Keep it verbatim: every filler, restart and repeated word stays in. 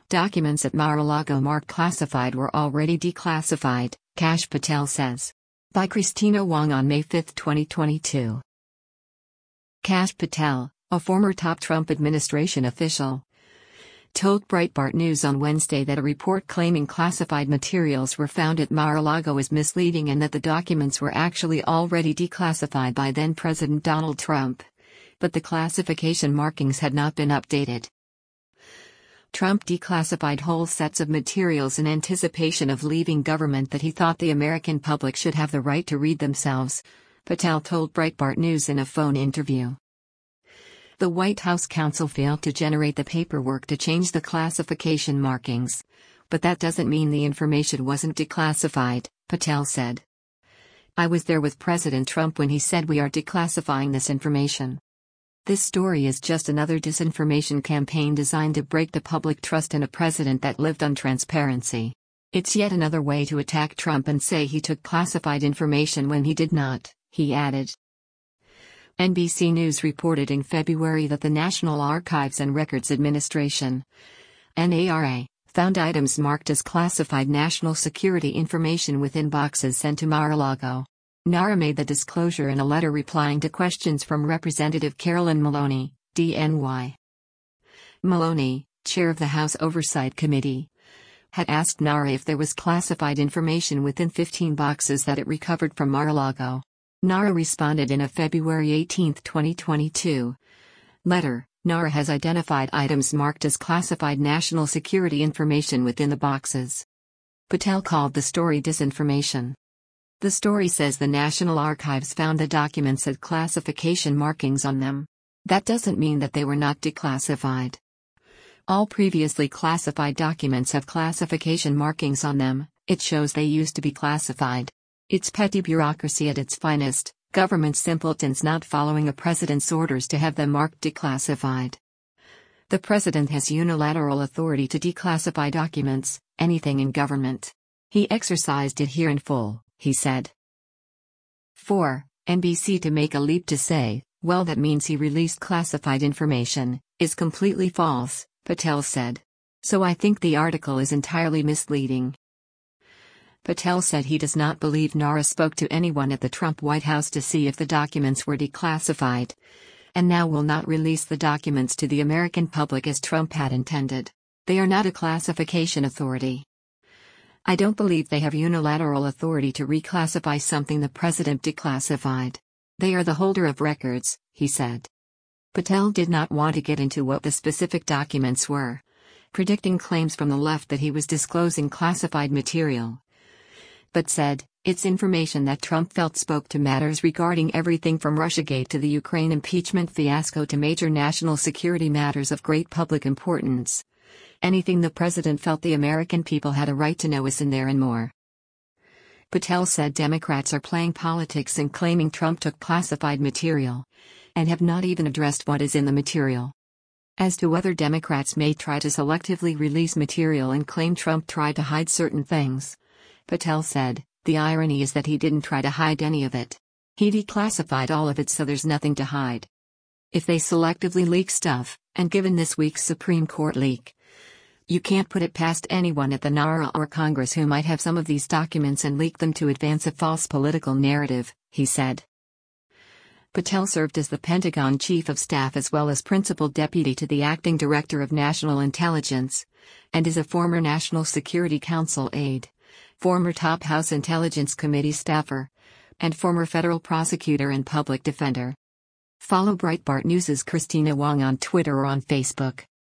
Documents at Mar-a-Lago marked classified were already declassified, Kash Patel says. By Christina Wong on May fifth, twenty twenty-two. Kash Patel, a former top Trump administration official, told Breitbart News on Wednesday that a report claiming classified materials were found at Mar-a-Lago is misleading and that the documents were actually already declassified by then-President Donald Trump. But the classification markings had not been updated. Trump declassified whole sets of materials in anticipation of leaving government that he thought the American public should have the right to read themselves, Patel told Breitbart News in a phone interview. The White House counsel failed to generate the paperwork to change the classification markings. But that doesn't mean the information wasn't declassified, Patel said. I was there with President Trump when he said we are declassifying this information. This story is just another disinformation campaign designed to break the public trust in a president that lived on transparency. It's yet another way to attack Trump and say he took classified information when he did not, he added. N B C News reported in February that the National Archives and Records Administration, N A R A, found items marked as classified national security information within boxes sent to Mar-a-Lago. NARA made the disclosure in a letter replying to questions from Representative Carolyn Maloney, D N Y. Maloney, chair of the House Oversight Committee, had asked NARA if there was classified information within fifteen boxes that it recovered from Mar-a-Lago. NARA responded in a February eighteenth, twenty twenty-two letter. NARA has identified items marked as classified national security information within the boxes. Patel called the story disinformation. The story says the National Archives found the documents had classification markings on them. That doesn't mean that they were not declassified. All previously classified documents have classification markings on them. It shows they used to be classified. It's petty bureaucracy at its finest, government simpletons not following a president's orders to have them marked declassified. The president has unilateral authority to declassify documents, anything in government. He exercised it here in full, he said. four. N B C to make a leap to say, well, that means he released classified information, is completely false, Patel said. So I think the article is entirely misleading. Patel said he does not believe NARA spoke to anyone at the Trump White House to see if the documents were declassified, and now will not release the documents to the American public as Trump had intended. They are not a classification authority. I don't believe they have unilateral authority to reclassify something the president declassified. They are the holder of records, he said. Patel did not want to get into what the specific documents were, predicting claims from the left that he was disclosing classified material, but said, it's information that Trump felt spoke to matters regarding everything from Russiagate to the Ukraine impeachment fiasco to major national security matters of great public importance. Anything the president felt the American people had a right to know is in there and more. Patel said Democrats are playing politics and claiming Trump took classified material, and have not even addressed what is in the material. As to whether Democrats may try to selectively release material and claim Trump tried to hide certain things, Patel said, the irony is that he didn't try to hide any of it. He declassified all of it, so there's nothing to hide. If they selectively leak stuff, and given this week's Supreme Court leak, you can't put it past anyone at the NARA or Congress who might have some of these documents and leak them to advance a false political narrative, he said. Patel served as the Pentagon Chief of Staff as well as Principal Deputy to the Acting Director of National Intelligence, and is a former National Security Council aide, former top House Intelligence Committee staffer, and former federal prosecutor and public defender. Follow Breitbart News' Christina Wong on Twitter or on Facebook.